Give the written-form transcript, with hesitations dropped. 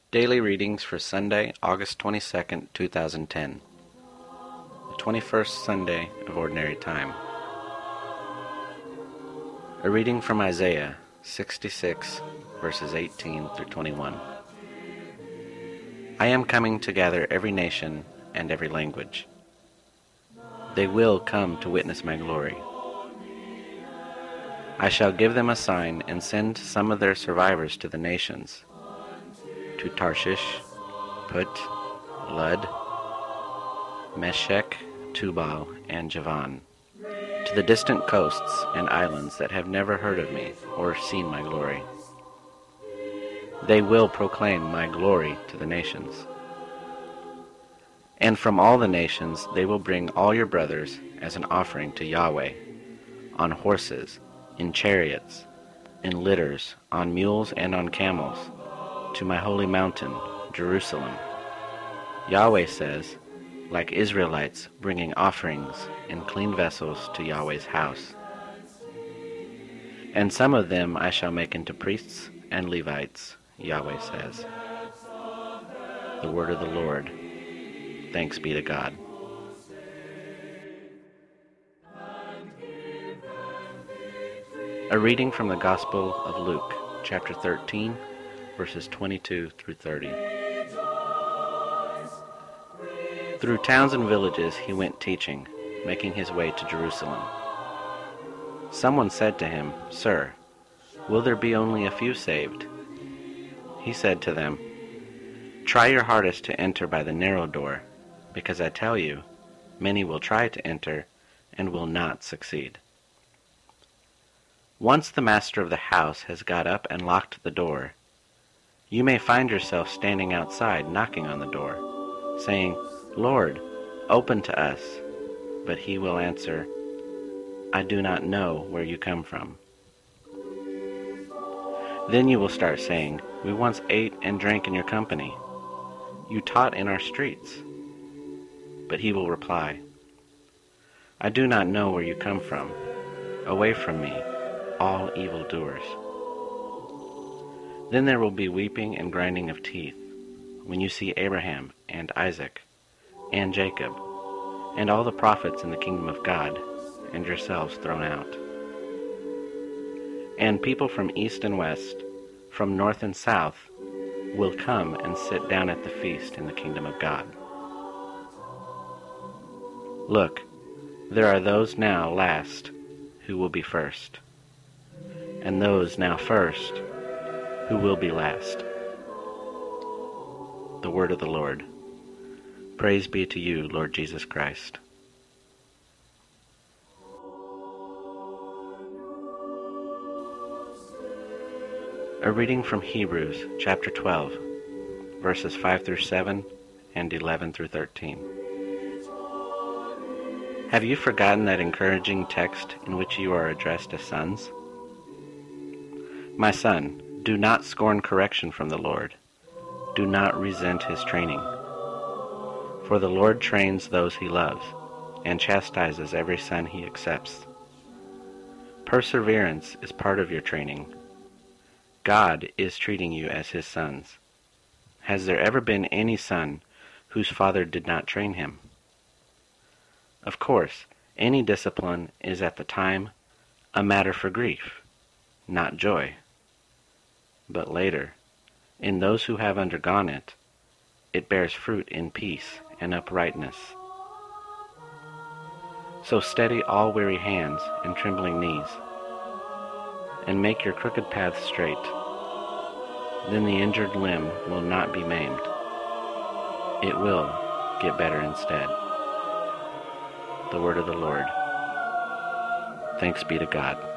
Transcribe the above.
Daily readings for Sunday, August 22nd, 2010. The 21st Sunday of Ordinary Time. A reading from Isaiah 66, verses 18 through 21. I am coming to gather every nation and every language. They will come to witness my glory. I shall give them a sign and send some of their survivors to the nations, to Tarshish, Put, Lud, Meshech, Tubal, and Javan, to the distant coasts and islands that have never heard of me or seen my glory. They will proclaim my glory to the nations. And from all the nations they will bring all your brothers as an offering to Yahweh, on horses, in chariots, in litters, on mules and on camels, to my holy mountain, Jerusalem. Yahweh says, like Israelites bringing offerings in clean vessels to Yahweh's house. And some of them I shall make into priests and Levites, Yahweh says. The word of the Lord. Thanks be to God. A reading from the Gospel of Luke, chapter 13, verses 22 through 30. Through towns and villages he went teaching, making his way to Jerusalem. Someone said to him, "Sir, will there be only a few saved?" He said to them, "Try your hardest to enter by the narrow door, because I tell you, many will try to enter and will not succeed." Once the master of the house has got up and locked the door, you may find yourself standing outside knocking on the door, saying, "Lord, open to us." But he will answer, "I do not know where you come from." Then you will start saying, "We once ate and drank in your company. You taught in our streets." But he will reply, "I do not know where you come from. Away from me, all evildoers." Then there will be weeping and grinding of teeth when you see Abraham and Isaac and Jacob and all the prophets in the kingdom of God and yourselves thrown out. And people from east and west, from north and south, will come and sit down at the feast in the kingdom of God. Look, there are those now last who will be first, and those now first who will be last. The word of the Lord. Praise be to you, Lord Jesus Christ. A reading from Hebrews chapter 12, verses 5 through 7 and 11 through 13. Have you forgotten that encouraging text in which you are addressed as sons? My son, do not scorn correction from the Lord. Do not resent his training. For the Lord trains those he loves, and chastises every son he accepts. Perseverance is part of your training. God is treating you as his sons. Has there ever been any son whose father did not train him? Of course, any discipline is at the time a matter for grief, not joy. But later, in those who have undergone it, it bears fruit in peace and uprightness. So steady all weary hands and trembling knees, and make your crooked paths straight. Then the injured limb will not be maimed. It will get better instead. The word of the Lord. Thanks be to God.